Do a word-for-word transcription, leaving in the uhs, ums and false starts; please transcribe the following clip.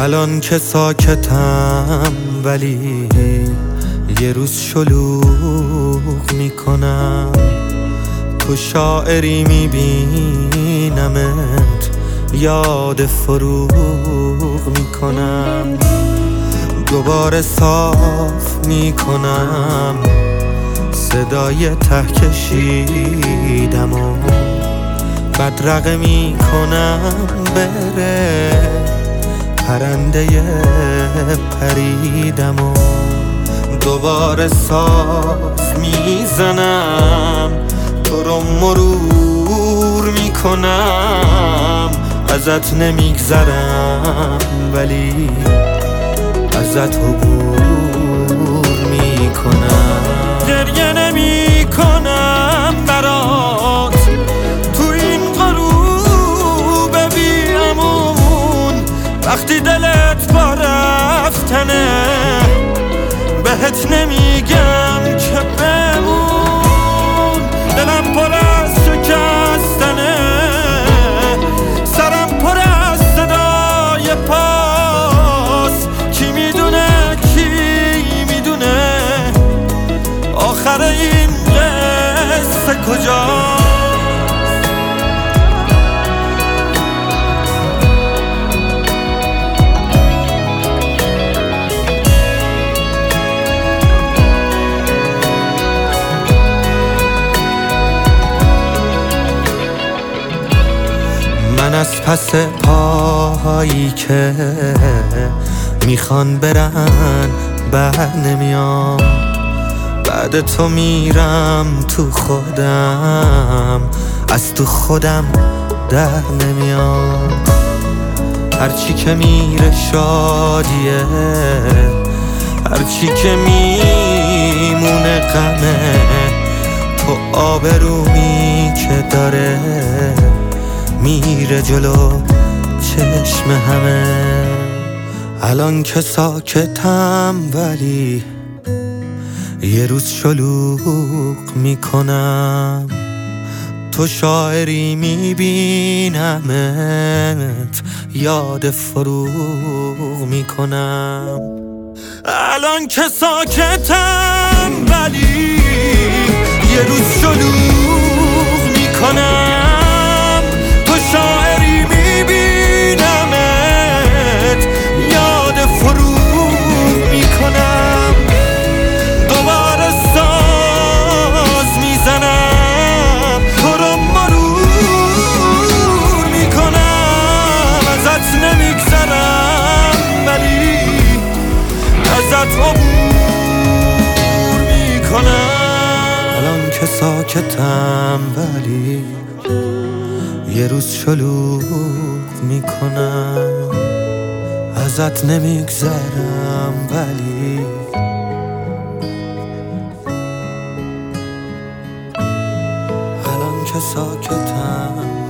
الان که ساکتم ولی یه روز شلوغ میکنم. تو شاعری میبینمت یاد فروغ میکنم. دوباره صاف میکنم صدای ته کشیدم و بدرقه میکنم بره پرنده پریدم و دوباره ساز میزنم تو رو مرور میکنم. ازت نمیگذرم ولی ازت عبور میکنم. گریه نمیکنم برات تو این غروب بی امون. وقتی دلت با رفتنه بهت نمیگم که بمون. دلم پر از شکستنه، سرم پر از صدای پاس. کی میدونه کی میدونه آخر این قصه کجاست. من از پس پاهایی که میخوان برن بر نمیام. بعد تو میرم تو خودم، از تو خودم در نمیام. هرچی که میره شادیه، هرچی که میمونه غمه. تو آبرومی که داره میره جلو چشم همه. الان که ساکتم ولی یه روز شلوغ میکنم. تو شاعری میبینمت یاد فروغ میکنم. الان که ساکتم ولی یه روز شلوغ میکنم. شاعری میبینمت یاد فروغ میکنم. دوباره ساز میزنم تو رو مرور میکنم. ازت نمیگذرم ولی ازت عبور میکنم. الان که ساکتم ولی یه روز شلوغ میکنم. ازت نمیگذرم ولی الان که ساکتم